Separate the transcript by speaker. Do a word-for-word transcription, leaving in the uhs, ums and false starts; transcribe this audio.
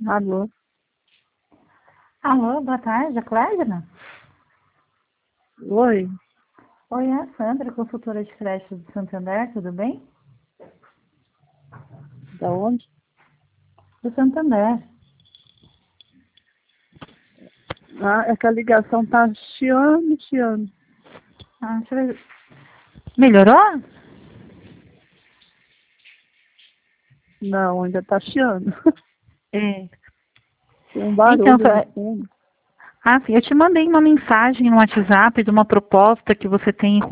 Speaker 1: Alô?
Speaker 2: Alô, boa tarde, é Clédia?
Speaker 1: Oi?
Speaker 2: Oi, é a Sandra, consultora de crédito do Santander, tudo bem?
Speaker 1: Da onde?
Speaker 2: Do Santander.
Speaker 1: Ah, é que a ligação tá chiando, chiando.
Speaker 2: Ah, deixa eu ver. Melhorou?
Speaker 1: Não, ainda tá chiando.
Speaker 2: É.
Speaker 1: Tem um
Speaker 2: Então,
Speaker 1: barulho no
Speaker 2: só-
Speaker 1: fundo.
Speaker 2: ah, sim, eu te mandei uma mensagem no WhatsApp de uma proposta que você tem